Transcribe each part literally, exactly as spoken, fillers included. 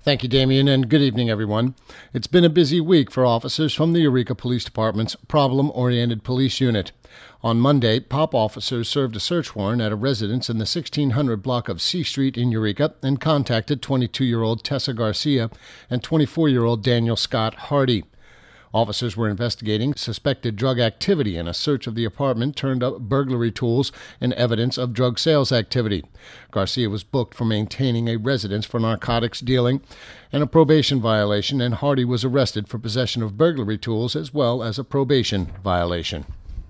Thank you, Damien, and good evening, everyone. It's been a busy week for officers from the Eureka Police Department's Problem-Oriented Police Unit. On Monday, P O P officers served a search warrant at a residence in the sixteen hundred block of C Street in Eureka and contacted twenty-two-year-old Tessa Garcia and twenty-four-year-old Daniel Scott Hardy. Officers were investigating suspected drug activity, and a search of the apartment turned up burglary tools and evidence of drug sales activity. Garcia was booked for maintaining a residence for narcotics dealing and a probation violation, and Hardy was arrested for possession of burglary tools as well as a probation violation.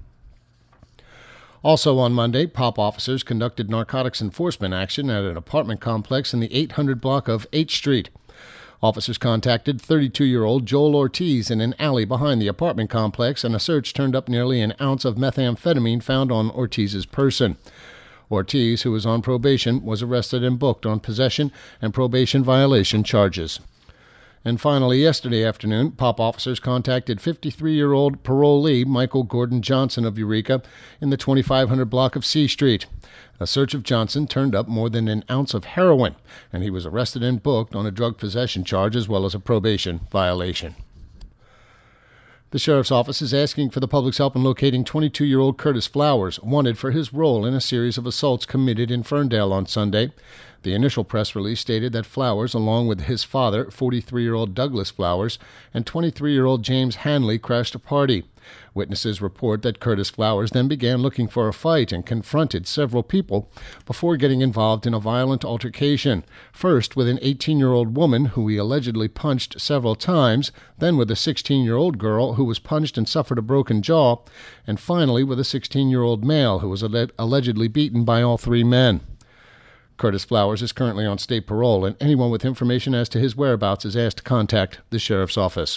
Also on Monday, P O P officers conducted narcotics enforcement action at an apartment complex in the eight hundred block of H Street. Officers contacted thirty-two-year-old Joel Ortiz in an alley behind the apartment complex, and a search turned up nearly an ounce of methamphetamine found on Ortiz's person. Ortiz, who was on probation, was arrested and booked on possession and probation violation charges. And finally, yesterday afternoon, P O P officers contacted fifty-three-year-old parolee Michael Gordon Johnson of Eureka in the twenty-five hundred block of C Street. A search of Johnson turned up more than an ounce of heroin, and he was arrested and booked on a drug possession charge as well as a probation violation. The sheriff's office is asking for the public's help in locating twenty-two-year-old Curtis Flowers, wanted for his role in a series of assaults committed in Ferndale on Sunday. The initial press release stated that Flowers, along with his father, forty-three-year-old Douglas Flowers, and twenty-three-year-old James Hanley, crashed a party. Witnesses report that Curtis Flowers then began looking for a fight and confronted several people before getting involved in a violent altercation, first with an eighteen-year-old woman who he allegedly punched several times, then with a sixteen-year-old girl who was punched and suffered a broken jaw, and finally with a sixteen-year-old male who was alle- allegedly beaten by all three men. Curtis Flowers is currently on state parole, and anyone with information as to his whereabouts is asked to contact the sheriff's office.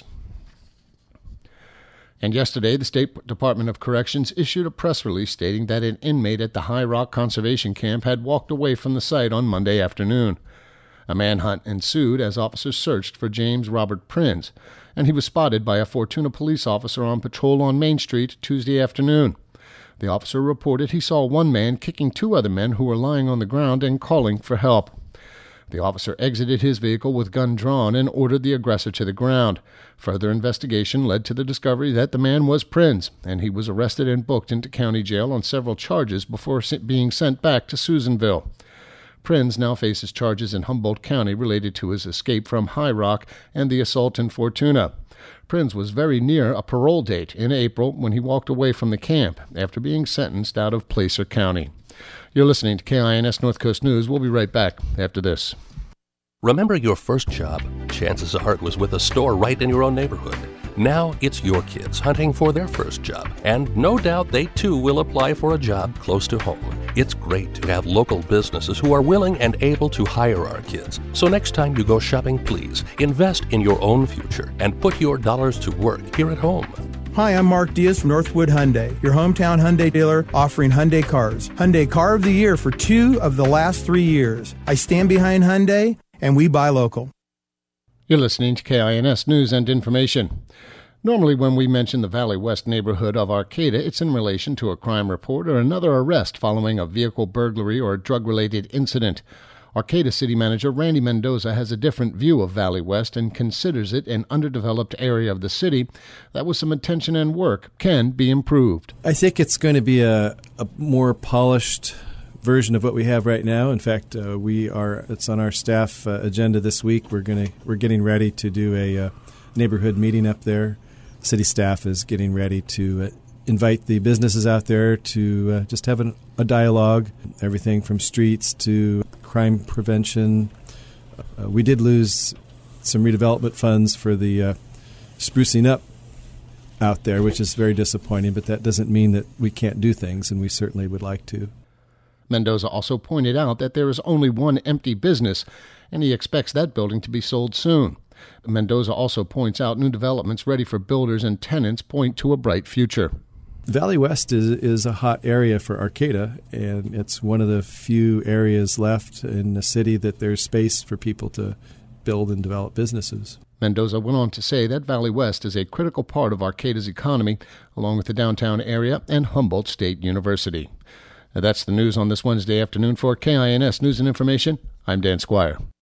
And yesterday, the State Department of Corrections issued a press release stating that an inmate at the High Rock Conservation Camp had walked away from the site on Monday afternoon. A manhunt ensued as officers searched for James Robert Prinz, and he was spotted by a Fortuna police officer on patrol on Main Street Tuesday afternoon. The officer reported he saw one man kicking two other men who were lying on the ground and calling for help. The officer exited his vehicle with gun drawn and ordered the aggressor to the ground. Further investigation led to the discovery that the man was Prinz, and he was arrested and booked into county jail on several charges before being sent back to Susanville. Prinz now faces charges in Humboldt County related to his escape from High Rock and the assault in Fortuna. Prinz was very near a parole date in April when he walked away from the camp after being sentenced out of Placer County. You're listening to K I N S North Coast News. We'll be right back after this. Remember your first job? Chances are it was with a store right in your own neighborhood. Now it's your kids hunting for their first job, and no doubt they too will apply for a job close to home. It's great to have local businesses who are willing and able to hire our kids. So next time you go shopping, please invest in your own future and put your dollars to work here at home. Hi, I'm Mark Diaz from Northwood Hyundai, your hometown Hyundai dealer offering Hyundai cars. Hyundai Car of the Year for two of the last three years. I stand behind Hyundai, and we buy local. You're listening to K I N S News and Information. Normally when we mention the Valley West neighborhood of Arcata, it's in relation to a crime report or another arrest following a vehicle burglary or drug-related incident. Arcata City Manager Randy Mendoza has a different view of Valley West and considers it an underdeveloped area of the city that with some attention and work can be improved. I think it's going to be a, a more polished version of what we have right now. In fact, uh, we are it's on our staff uh, agenda this week. We're going to we're getting ready to do a uh, neighborhood meeting up there. City staff is getting ready to uh, invite the businesses out there to uh, just have an, a dialogue, everything from streets to crime prevention. Uh, we did lose some redevelopment funds for the uh, sprucing up out there, which is very disappointing, but that doesn't mean that we can't do things, and we certainly would like to. Mendoza also pointed out that there is only one empty business, and he expects that building to be sold soon. Mendoza also points out new developments ready for builders and tenants point to a bright future. Valley West is is a hot area for Arcata, and it's one of the few areas left in the city that there's space for people to build and develop businesses. Mendoza went on to say that Valley West is a critical part of Arcata's economy, along with the downtown area and Humboldt State University. Now, that's the news on this Wednesday afternoon. For K I N S News and Information, I'm Dan Squire.